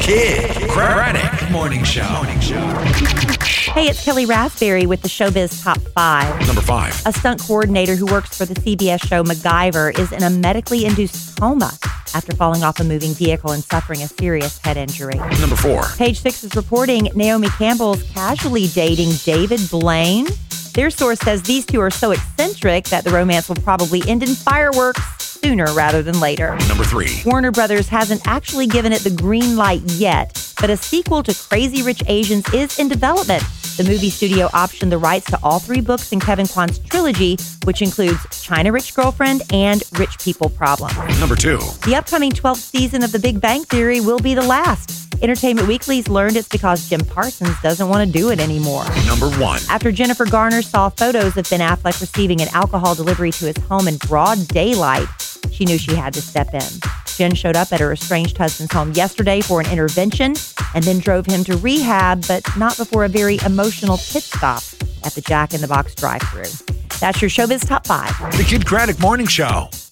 Kid Craddock Morning Show. Hey, it's Kelly Raspberry with the Showbiz Top 5. Number 5. A stunt coordinator who works for the CBS show MacGyver is in a medically induced coma after falling off a moving vehicle and suffering a serious head injury. Number 4. Page 6 is reporting Naomi Campbell's casually dating David Blaine. Their source says these two are so eccentric that the romance will probably end in fireworks sooner rather than later. Number 3. Warner Brothers hasn't actually given it the green light yet, but a sequel to Crazy Rich Asians is in development. The movie studio optioned the rights to all 3 books in Kevin Kwan's trilogy, which includes China Rich Girlfriend and Rich People Problem. Number 2. The upcoming 12th season of The Big Bang Theory will be the last. Entertainment Weekly's learned it's because Jim Parsons doesn't want to do it anymore. Number 1. After Jennifer Garner saw photos of Ben Affleck receiving an alcohol delivery to his home in broad daylight, she knew she had to step in. Jen showed up at her estranged husband's home yesterday for an intervention and then drove him to rehab, but not before a very emotional pit stop at the Jack in the Box drive-thru. That's your Showbiz Top 5. The Kid Craddock Morning Show.